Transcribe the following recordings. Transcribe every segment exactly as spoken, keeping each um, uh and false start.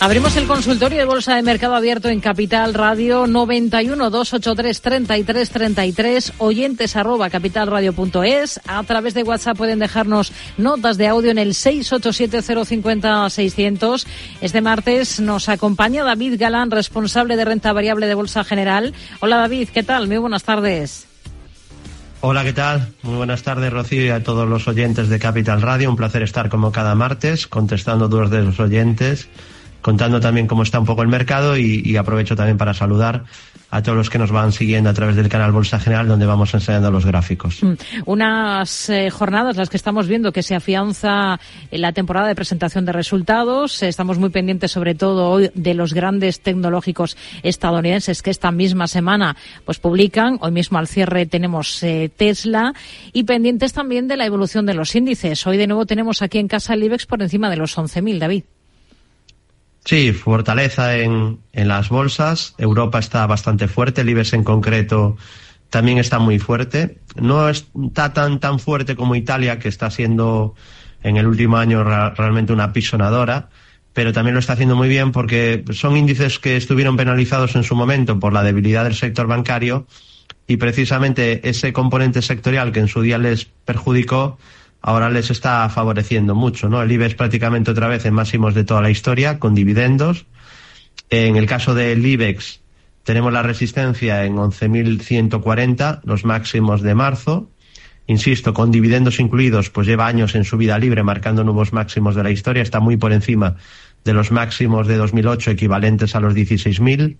Abrimos el consultorio de Bolsa de Mercado Abierto en Capital Radio, noventa y uno, doscientos ochenta y tres, treinta y tres treinta y tres, oyentes arroba capitalradio punto es. A través de WhatsApp pueden dejarnos notas de audio en el seis ocho siete cero cinco cero seiscientos. Este martes nos acompaña David Galán, responsable de renta variable de Bolsa General. Hola David, ¿qué tal? Muy buenas tardes. Hola, ¿qué tal? Muy buenas tardes, Rocío, y a todos los oyentes de Capital Radio. Un placer estar como cada martes contestando dudas de los oyentes, contando también cómo está un poco el mercado y, y aprovecho también para saludar a todos los que nos van siguiendo a través del canal Bolsa General, donde vamos enseñando los gráficos. Unas eh, jornadas, las que estamos viendo, que se afianza en la temporada de presentación de resultados. Estamos muy pendientes, sobre todo hoy, de los grandes tecnológicos estadounidenses que esta misma semana pues publican. Hoy mismo al cierre tenemos eh, Tesla, y pendientes también de la evolución de los índices. Hoy de nuevo tenemos aquí en casa el IBEX por encima de los once mil, David. Sí, fortaleza en, en las bolsas. Europa está bastante fuerte, el IBEX en concreto también está muy fuerte. No está tan tan fuerte como Italia, que está siendo en el último año ra- realmente una pisonadora, pero también lo está haciendo muy bien porque son índices que estuvieron penalizados en su momento por la debilidad del sector bancario, y precisamente ese componente sectorial que en su día les perjudicó ahora les está favoreciendo mucho, ¿no? El IBEX prácticamente otra vez en máximos de toda la historia, con dividendos. En el caso del IBEX tenemos la resistencia en once mil ciento cuarenta, los máximos de marzo. Insisto, con dividendos incluidos, pues lleva años en subida libre, marcando nuevos máximos de la historia. Está muy por encima de los máximos de dos mil ocho, equivalentes a los dieciséis mil.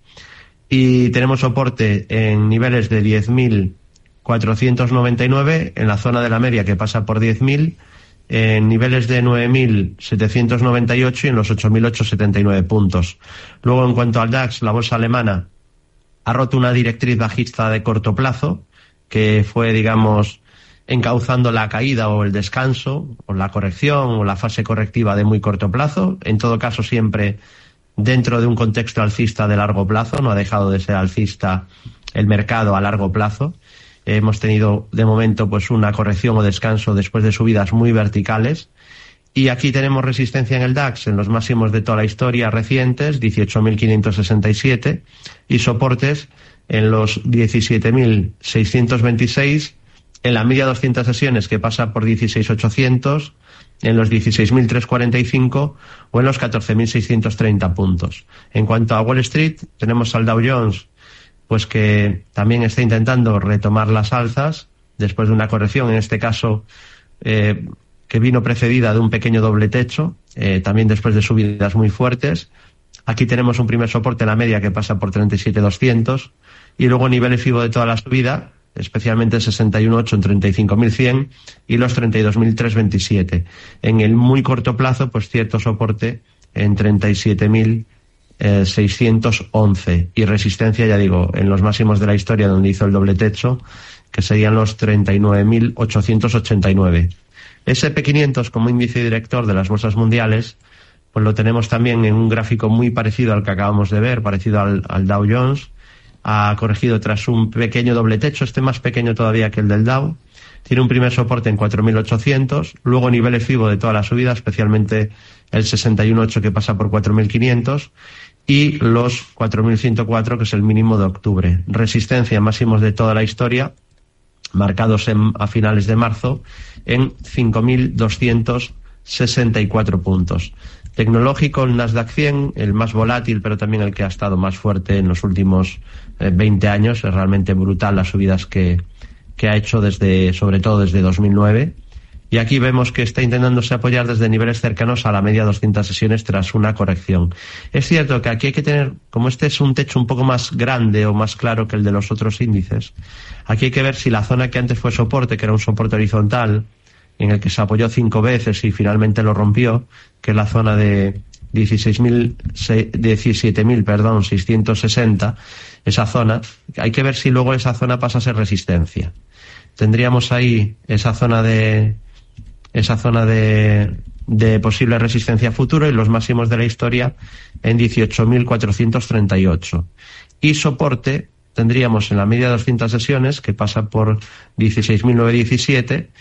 Y tenemos soporte en niveles de diez mil cuatrocientos noventa y nueve, en la zona de la media que pasa por diez mil, en niveles de nueve mil setecientos noventa y ocho y en los ocho mil ochocientos setenta y nueve puntos. Luego, en cuanto al DAX, la bolsa alemana ha roto una directriz bajista de corto plazo, que fue, digamos, encauzando la caída o el descanso, o la corrección, o la fase correctiva de muy corto plazo. En todo caso, siempre dentro de un contexto alcista de largo plazo. No ha dejado de ser alcista el mercado a largo plazo. Hemos tenido de momento pues una corrección o descanso después de subidas muy verticales, y aquí tenemos resistencia en el DAX en los máximos de toda la historia recientes, dieciocho mil quinientos sesenta y siete, y soportes en los diecisiete mil seiscientos veintiséis, en la media doscientas sesiones que pasa por dieciséis mil ochocientos, en los dieciséis mil trescientos cuarenta y cinco o en los catorce mil seiscientos treinta puntos. En cuanto a Wall Street, tenemos al Dow Jones pues que también está intentando retomar las alzas después de una corrección, en este caso eh, que vino precedida de un pequeño doble techo, eh, también después de subidas muy fuertes. Aquí tenemos un primer soporte en la media que pasa por treinta y siete mil doscientos, y luego niveles FIBO de toda la subida, especialmente sesenta y uno mil ochocientos en treinta y cinco mil cien y los treinta y dos mil trescientos veintisiete. En el muy corto plazo, pues cierto soporte en treinta y siete mil seiscientos once, y resistencia, ya digo, en los máximos de la historia donde hizo el doble techo, que serían los treinta y nueve mil ochocientos ochenta y nueve. ese and pe quinientos como índice director de las bolsas mundiales, pues lo tenemos también en un gráfico muy parecido al que acabamos de ver, parecido al, al Dow Jones. Ha corregido tras un pequeño doble techo, este más pequeño todavía que el del Dow. Tiene un primer soporte en cuatro mil ochocientos, luego niveles FIBO de toda la subida, especialmente el sesenta y uno mil ocho que pasa por cuatro mil quinientos, y los cuatro mil ciento cuatro, que es el mínimo de octubre. Resistencia máximos de toda la historia, marcados en, a finales de marzo, en cinco mil doscientos sesenta y cuatro puntos. Tecnológico, el Nasdaq cien, el más volátil, pero también el que ha estado más fuerte en los últimos eh, veinte años. Es realmente brutal las subidas que, que ha hecho desde, sobre todo desde dos mil nueve. Y aquí vemos que está intentándose apoyar desde niveles cercanos a la media doscientas sesiones tras una corrección. Es cierto que aquí hay que tener, como este es un techo un poco más grande o más claro que el de los otros índices, aquí hay que ver si la zona que antes fue soporte, que era un soporte horizontal, en el que se apoyó cinco veces y finalmente lo rompió, que es la zona de dieciséis mil, diecisiete mil, perdón, seiscientos sesenta, esa zona, hay que ver si luego esa zona pasa a ser resistencia. Tendríamos ahí esa zona de esa zona de, de posible resistencia futuro y los máximos de la historia en dieciocho mil cuatrocientos treinta y ocho. Y soporte tendríamos en la media de doscientas sesiones, que pasa por dieciséis mil novecientos diecisiete,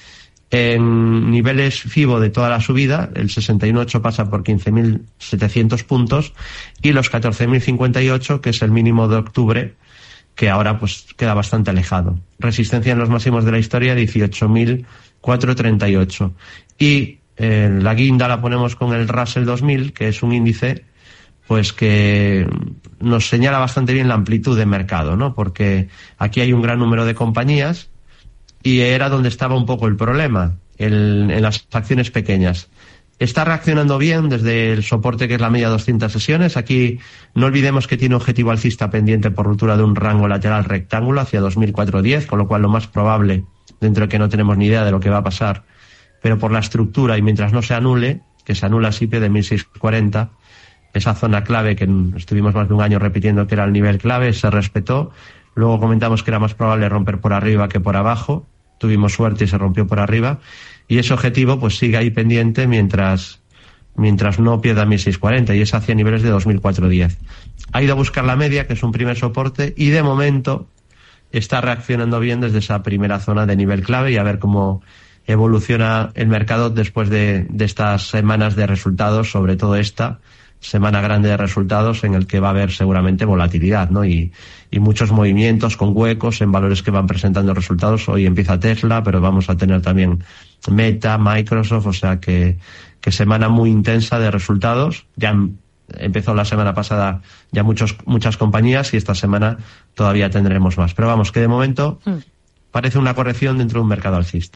En niveles FIBO de toda la subida, el sesenta y ocho pasa por quince mil setecientos puntos y los catorce mil cincuenta y ocho, que es el mínimo de octubre, que ahora pues queda bastante alejado. Resistencia en los máximos de la historia, dieciocho mil cuatrocientos treinta y ocho. Y eh, la guinda la ponemos con el Russell dos mil, que es un índice pues que nos señala bastante bien la amplitud de mercado, ¿no? Porque aquí hay un gran número de compañías y era donde estaba un poco el problema, el, en las acciones pequeñas. Está reaccionando bien desde el soporte que es la media de doscientas sesiones. Aquí no olvidemos que tiene objetivo alcista pendiente por ruptura de un rango lateral rectángulo hacia dos mil cuatrocientos diez, con lo cual lo más probable, dentro de que no tenemos ni idea de lo que va a pasar, pero por la estructura y mientras no se anule, que se anula S I P de mil seiscientos cuarenta, esa zona clave que estuvimos más de un año repitiendo que era el nivel clave, se respetó. Luego comentamos que era más probable romper por arriba que por abajo. Tuvimos suerte y se rompió por arriba. Y ese objetivo pues sigue ahí pendiente mientras mientras no pierda mil seiscientos cuarenta y es hacia niveles de dos mil cuatrocientos diez. Ha ido a buscar la media, que es un primer soporte, y de momento está reaccionando bien desde esa primera zona de nivel clave y a ver cómo evoluciona el mercado después de, de estas semanas de resultados, sobre todo esta semana grande de resultados en el que va a haber seguramente volatilidad, ¿no? Y, y muchos movimientos con huecos en valores que van presentando resultados. Hoy empieza Tesla, pero vamos a tener también Meta, Microsoft, o sea que, que semana muy intensa de resultados. Ya empezó la semana pasada ya muchos, muchas compañías y esta semana todavía tendremos más. Pero vamos, que de momento parece una corrección dentro de un mercado alcista.